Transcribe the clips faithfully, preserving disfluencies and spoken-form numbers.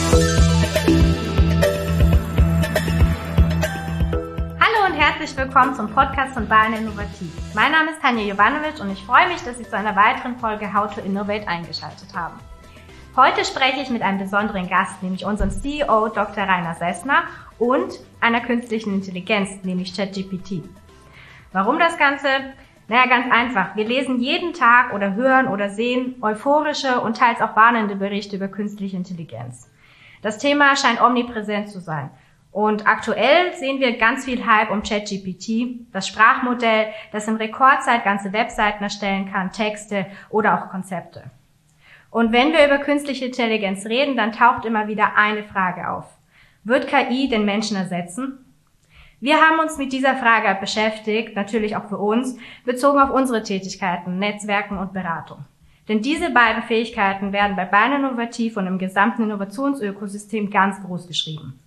Herzlich willkommen zum Podcast von Bayern Innovativ. Mein Name ist Tanja Jovanovic und ich freue mich, dass Sie zu einer weiteren Folge How to Innovate eingeschaltet haben. Heute spreche ich mit einem besonderen Gast, nämlich unserem C E O Doktor Rainer Sessner und einer künstlichen Intelligenz, nämlich ChatGPT. Warum das Ganze? Naja, ganz einfach. Wir lesen jeden Tag oder hören oder sehen euphorische und teils auch warnende Berichte über künstliche Intelligenz. Das Thema scheint omnipräsent zu sein. Und aktuell sehen wir ganz viel Hype um ChatGPT, das Sprachmodell, das in Rekordzeit ganze Webseiten erstellen kann, Texte oder auch Konzepte. Und wenn wir über künstliche Intelligenz reden, dann taucht immer wieder eine Frage auf. Wird K I den Menschen ersetzen? Wir haben uns mit dieser Frage beschäftigt, natürlich auch für uns, bezogen auf unsere Tätigkeiten, Netzwerken und Beratung. Denn diese beiden Fähigkeiten werden bei Bayern Innovativ und im gesamten Innovationsökosystem ganz groß geschrieben.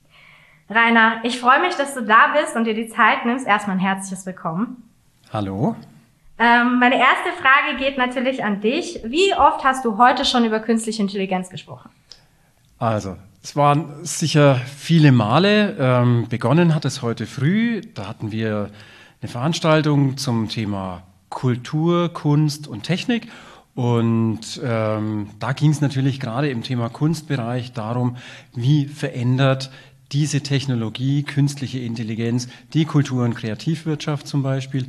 Rainer, ich freue mich, dass du da bist und dir die Zeit nimmst. Erstmal ein herzliches Willkommen. Hallo. Ähm, meine erste Frage geht natürlich an dich. Wie oft hast du heute schon über künstliche Intelligenz gesprochen? Also, es waren sicher viele Male. Ähm, begonnen hat es heute früh. Da hatten wir eine Veranstaltung zum Thema Kultur, Kunst und Technik. Und ähm, da ging es natürlich gerade im Thema Kunstbereich darum, wie verändert diese Technologie, künstliche Intelligenz, die Kultur- und Kreativwirtschaft zum Beispiel.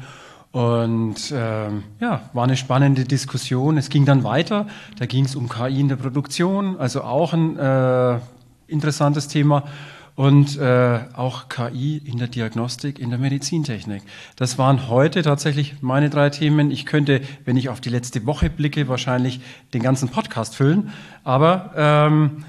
Und ähm, ja, war eine spannende Diskussion. Es ging dann weiter. Da ging es um K I in der Produktion, also auch ein äh, interessantes Thema. Und äh, auch K I in der Diagnostik, in der Medizintechnik. Das waren heute tatsächlich meine drei Themen. Ich könnte, wenn ich auf die letzte Woche blicke, wahrscheinlich den ganzen Podcast füllen. Aber ähm,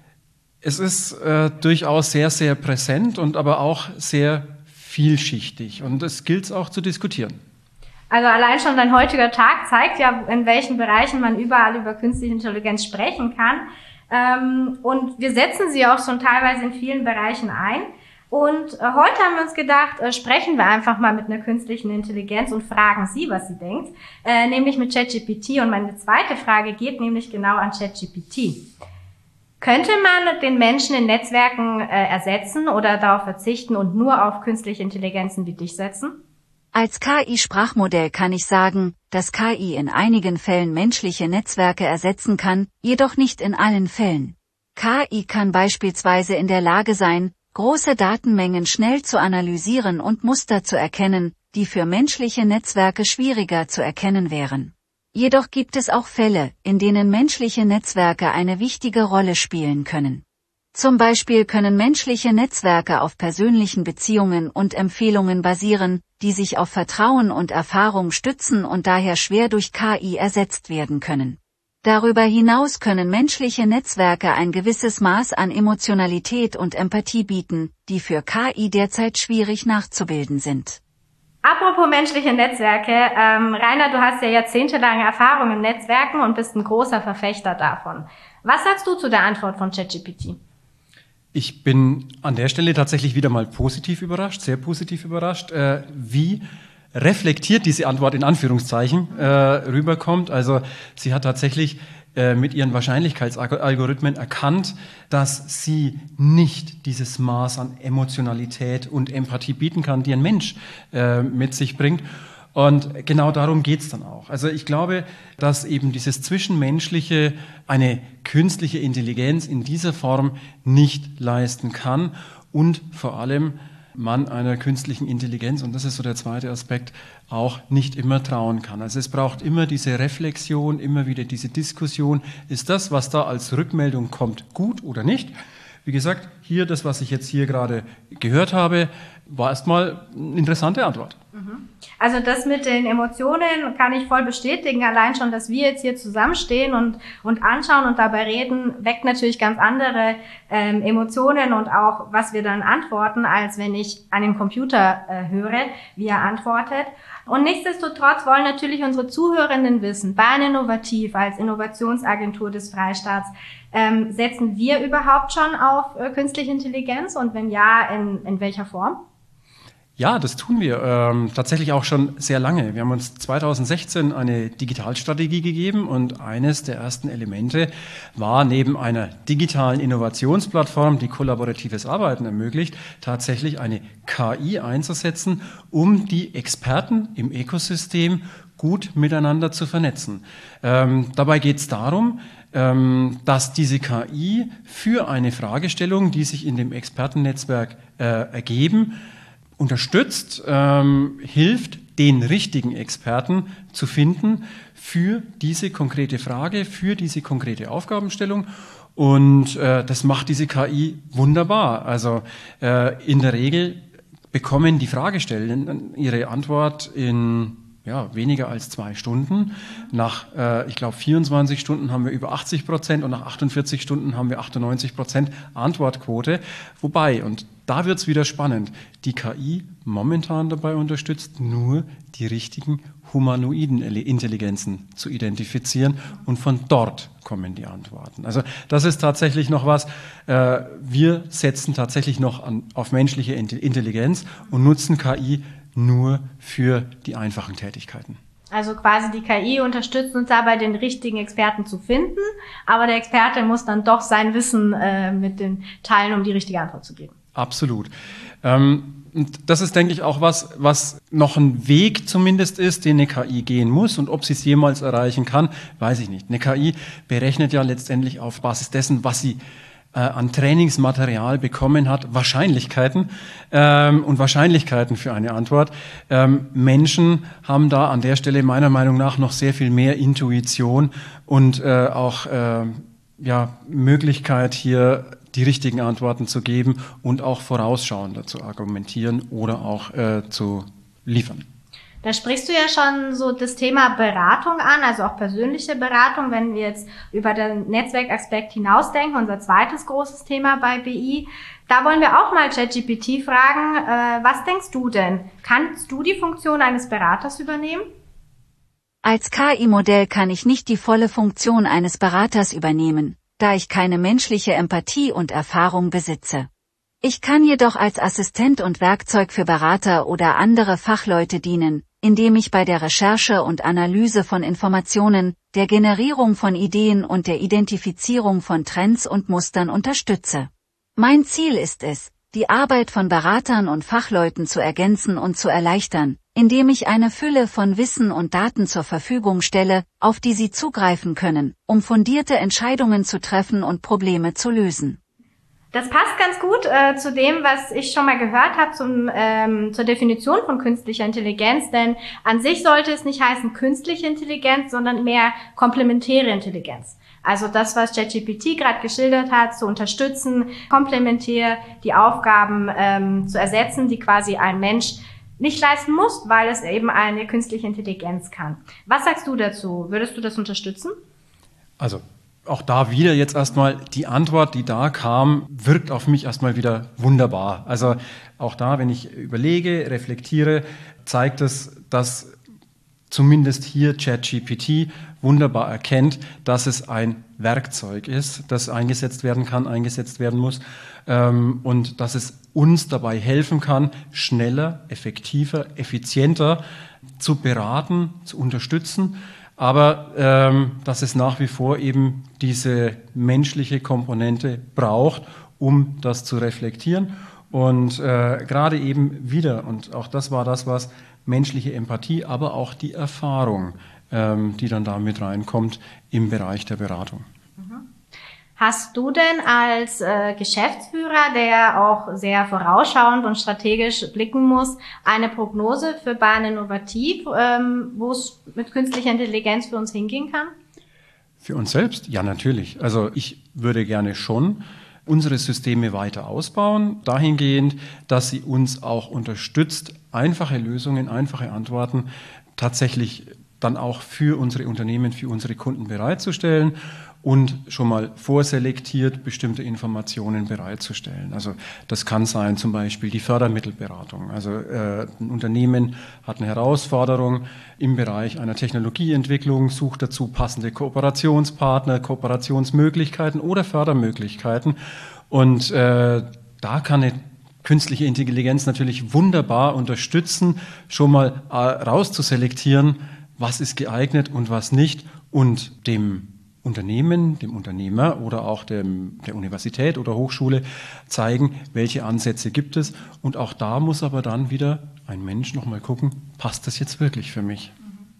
es ist äh, durchaus sehr, sehr präsent und aber auch sehr vielschichtig. Und es gilt es auch zu diskutieren. Also allein schon dein heutiger Tag zeigt ja, in welchen Bereichen man überall über künstliche Intelligenz sprechen kann. Ähm, und wir setzen sie auch schon teilweise in vielen Bereichen ein. Und äh, heute haben wir uns gedacht, äh, sprechen wir einfach mal mit einer künstlichen Intelligenz und fragen sie, was sie denkt, äh, nämlich mit ChatGPT. Und meine zweite Frage geht nämlich genau an ChatGPT. Könnte man den Menschen in Netzwerken äh, ersetzen oder darauf verzichten und nur auf künstliche Intelligenzen wie dich setzen? Als K I-Sprachmodell kann ich sagen, dass K I in einigen Fällen menschliche Netzwerke ersetzen kann, jedoch nicht in allen Fällen. K I kann beispielsweise in der Lage sein, große Datenmengen schnell zu analysieren und Muster zu erkennen, die für menschliche Netzwerke schwieriger zu erkennen wären. Jedoch gibt es auch Fälle, in denen menschliche Netzwerke eine wichtige Rolle spielen können. Zum Beispiel können menschliche Netzwerke auf persönlichen Beziehungen und Empfehlungen basieren, die sich auf Vertrauen und Erfahrung stützen und daher schwer durch K I ersetzt werden können. Darüber hinaus können menschliche Netzwerke ein gewisses Maß an Emotionalität und Empathie bieten, die für K I derzeit schwierig nachzubilden sind. Apropos menschliche Netzwerke, ähm, Rainer, du hast ja jahrzehntelange Erfahrung in Netzwerken und bist ein großer Verfechter davon. Was sagst du zu der Antwort von ChatGPT? Ich bin an der Stelle tatsächlich wieder mal positiv überrascht, sehr positiv überrascht, äh, wie reflektiert diese Antwort in Anführungszeichen äh, rüberkommt. Also sie hat tatsächlich äh, mit ihren Wahrscheinlichkeitsalgorithmen erkannt, dass sie nicht dieses Maß an Emotionalität und Empathie bieten kann, die ein Mensch äh, mit sich bringt. Und genau darum geht's dann auch. Also ich glaube, dass eben dieses Zwischenmenschliche eine künstliche Intelligenz in dieser Form nicht leisten kann und vor allem man einer künstlichen Intelligenz, und das ist so der zweite Aspekt, auch nicht immer trauen kann. Also es braucht immer diese Reflexion, immer wieder diese Diskussion. Ist das, was da als Rückmeldung kommt, gut oder nicht? Wie gesagt, hier das, was ich jetzt hier gerade gehört habe, war erstmal eine interessante Antwort. Also das mit den Emotionen kann ich voll bestätigen. Allein schon, dass wir jetzt hier zusammenstehen und und anschauen und dabei reden, weckt natürlich ganz andere ähm, Emotionen und auch, was wir dann antworten, als wenn ich an den Computer äh, höre, wie er antwortet. Und nichtsdestotrotz wollen natürlich unsere Zuhörenden wissen, Bayern Innovativ als Innovationsagentur des Freistaats, ähm, setzen wir überhaupt schon auf äh, künstliche Intelligenz und wenn ja, in, in welcher Form? Ja, das tun wir ähm, tatsächlich auch schon sehr lange. Wir haben uns zweitausendsechzehn eine Digitalstrategie gegeben und eines der ersten Elemente war neben einer digitalen Innovationsplattform, die kollaboratives Arbeiten ermöglicht, tatsächlich eine K I einzusetzen, um die Experten im Ökosystem gut miteinander zu vernetzen. Ähm, dabei geht es darum, ähm, dass diese K I für eine Fragestellung, die sich in dem Expertennetzwerk äh, ergeben, unterstützt, ähm, hilft, den richtigen Experten zu finden für diese konkrete Frage, für diese konkrete Aufgabenstellung. Und äh, das macht diese K I wunderbar. Also äh, in der Regel bekommen die Fragestellenden ihre Antwort in ja, weniger als zwei Stunden. Nach, äh, ich glaube, vierundzwanzig Stunden haben wir über achtzig Prozent und nach achtundvierzig Stunden haben wir achtundneunzig Prozent Antwortquote. Wobei, und da wird es wieder spannend, die K I momentan dabei unterstützt, nur die richtigen humanoiden Intelligenzen zu identifizieren und von dort kommen die Antworten. Also das ist tatsächlich noch was, äh, wir setzen tatsächlich noch an, auf menschliche Intelligenz und nutzen K I nur für die einfachen Tätigkeiten. Also quasi die K I unterstützt uns dabei, den richtigen Experten zu finden, aber der Experte muss dann doch sein Wissen äh, mit den teilen, um die richtige Antwort zu geben. Absolut. Ähm, und das ist, denke ich, auch was, was noch ein Weg zumindest ist, den eine K I gehen muss. Und ob sie es jemals erreichen kann, weiß ich nicht. Eine K I berechnet ja letztendlich auf Basis dessen, was sie äh, an Trainingsmaterial bekommen hat, Wahrscheinlichkeiten ähm, und Wahrscheinlichkeiten für eine Antwort. Ähm, Menschen haben da an der Stelle meiner Meinung nach noch sehr viel mehr Intuition und äh, auch äh, ja, Möglichkeit hier die richtigen Antworten zu geben und auch vorausschauender zu argumentieren oder auch äh, zu liefern. Da sprichst du ja schon so das Thema Beratung an, also auch persönliche Beratung, wenn wir jetzt über den Netzwerkaspekt hinausdenken, unser zweites großes Thema bei B I. Da wollen wir auch mal ChatGPT fragen, äh, was denkst du denn? Kannst du die Funktion eines Beraters übernehmen? Als K I-Modell kann ich nicht die volle Funktion eines Beraters übernehmen, da ich keine menschliche Empathie und Erfahrung besitze. Ich kann jedoch als Assistent und Werkzeug für Berater oder andere Fachleute dienen, indem ich bei der Recherche und Analyse von Informationen, der Generierung von Ideen und der Identifizierung von Trends und Mustern unterstütze. Mein Ziel ist es, die Arbeit von Beratern und Fachleuten zu ergänzen und zu erleichtern, indem ich eine Fülle von Wissen und Daten zur Verfügung stelle, auf die sie zugreifen können, um fundierte Entscheidungen zu treffen und Probleme zu lösen. Das passt ganz gut äh, zu dem, was ich schon mal gehört habe zum, ähm, zur Definition von künstlicher Intelligenz, denn an sich sollte es nicht heißen künstliche Intelligenz, sondern mehr komplementäre Intelligenz. Also das, was ChatGPT gerade geschildert hat, zu unterstützen, komplementär die Aufgaben ähm, zu ersetzen, die quasi ein Mensch nicht leisten muss, weil es eben eine künstliche Intelligenz kann. Was sagst du dazu? Würdest du das unterstützen? Also auch da wieder jetzt erstmal die Antwort, die da kam, wirkt auf mich erstmal wieder wunderbar. Also auch da, wenn ich überlege, reflektiere, zeigt es, dass zumindest hier ChatGPT wunderbar erkennt, dass es ein Werkzeug ist, das eingesetzt werden kann, eingesetzt werden muss ähm, und dass es uns dabei helfen kann, schneller, effektiver, effizienter zu beraten, zu unterstützen, aber ähm, dass es nach wie vor eben diese menschliche Komponente braucht, um das zu reflektieren. Und äh, gerade eben wieder, und auch das war das, was menschliche Empathie, aber auch die Erfahrung, ähm, die dann da mit reinkommt im Bereich der Beratung. Hast du denn als äh, Geschäftsführer, der auch sehr vorausschauend und strategisch blicken muss, eine Prognose für Bahn Innovativ, ähm, wo es mit künstlicher Intelligenz für uns hingehen kann? Für uns selbst? Ja, natürlich. Also ich würde gerne schon unsere Systeme weiter ausbauen, dahingehend, dass sie uns auch unterstützt, einfache Lösungen, einfache Antworten tatsächlich dann auch für unsere Unternehmen, für unsere Kunden bereitzustellen und schon mal vorselektiert bestimmte Informationen bereitzustellen. Also das kann sein zum Beispiel die Fördermittelberatung. Also äh, ein Unternehmen hat eine Herausforderung im Bereich einer Technologieentwicklung, sucht dazu passende Kooperationspartner, Kooperationsmöglichkeiten oder Fördermöglichkeiten. Und äh, da kann eine künstliche Intelligenz natürlich wunderbar unterstützen, schon mal äh, rauszuselektieren, was ist geeignet und was nicht, und dem Unternehmen, dem Unternehmer oder auch dem, der Universität oder Hochschule zeigen, welche Ansätze gibt es. Und auch da muss aber dann wieder ein Mensch nochmal gucken, passt das jetzt wirklich für mich?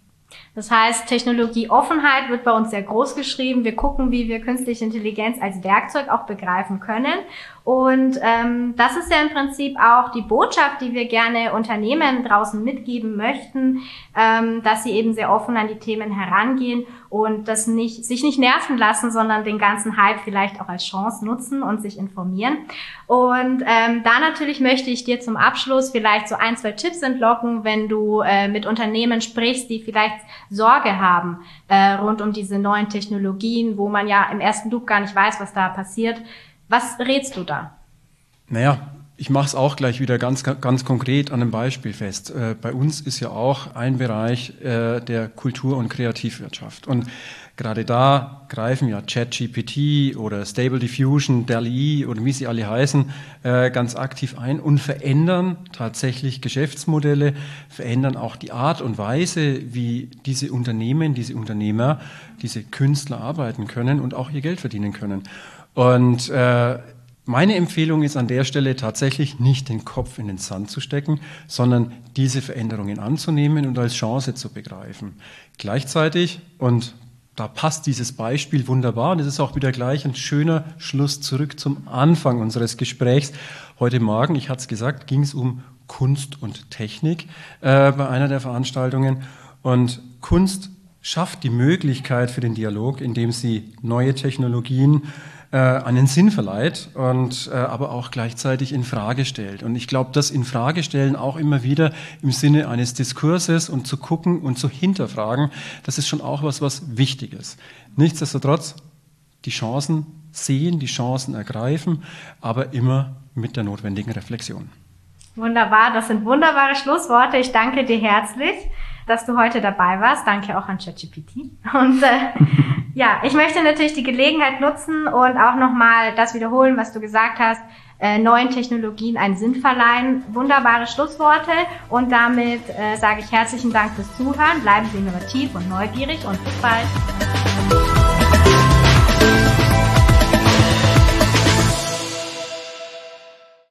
Das heißt, Technologieoffenheit wird bei uns sehr groß geschrieben. Wir gucken, wie wir künstliche Intelligenz als Werkzeug auch begreifen können. Und ähm, das ist ja im Prinzip auch die Botschaft, die wir gerne Unternehmen draußen mitgeben möchten, ähm, dass sie eben sehr offen an die Themen herangehen und das nicht, sich nicht nerven lassen, sondern den ganzen Hype vielleicht auch als Chance nutzen und sich informieren. Und ähm, da natürlich möchte ich dir zum Abschluss vielleicht so ein, zwei Tipps entlocken, wenn du äh, mit Unternehmen sprichst, die vielleicht Sorge haben äh, rund um diese neuen Technologien, wo man ja im ersten Loop gar nicht weiß, was da passiert. Was rätst du da? Naja, ich mache es auch gleich wieder ganz, ganz konkret an einem Beispiel fest. Äh, bei uns ist ja auch ein Bereich äh, der Kultur- und Kreativwirtschaft. Und gerade da greifen ja ChatGPT oder Stable Diffusion, D A L L-E oder wie sie alle heißen, äh, ganz aktiv ein und verändern tatsächlich Geschäftsmodelle, verändern auch die Art und Weise, wie diese Unternehmen, diese Unternehmer, diese Künstler arbeiten können und auch ihr Geld verdienen können. Und äh, meine Empfehlung ist an der Stelle tatsächlich nicht den Kopf in den Sand zu stecken, sondern diese Veränderungen anzunehmen und als Chance zu begreifen. Gleichzeitig, und da passt dieses Beispiel wunderbar, und es ist auch wieder gleich ein schöner Schluss zurück zum Anfang unseres Gesprächs. Heute Morgen, ich hatte es gesagt, ging es um Kunst und Technik äh, bei einer der Veranstaltungen. Und Kunst schafft die Möglichkeit für den Dialog, indem sie neue Technologien einen Sinn verleiht und äh, aber auch gleichzeitig in Frage stellt. Und ich glaube, das in Frage stellen auch immer wieder im Sinne eines Diskurses und zu gucken und zu hinterfragen, das ist schon auch was, was wichtig ist. Nichtsdestotrotz die Chancen sehen, die Chancen ergreifen, aber immer mit der notwendigen Reflexion. Wunderbar, das sind wunderbare Schlussworte. Ich danke dir herzlich, dass du heute dabei warst. Danke auch an ChatGPT. Und äh, ja, ich möchte natürlich die Gelegenheit nutzen und auch nochmal das wiederholen, was du gesagt hast, äh, neuen Technologien einen Sinn verleihen. Wunderbare Schlussworte, und damit äh, sage ich herzlichen Dank fürs Zuhören. Bleiben Sie innovativ und neugierig und bis bald.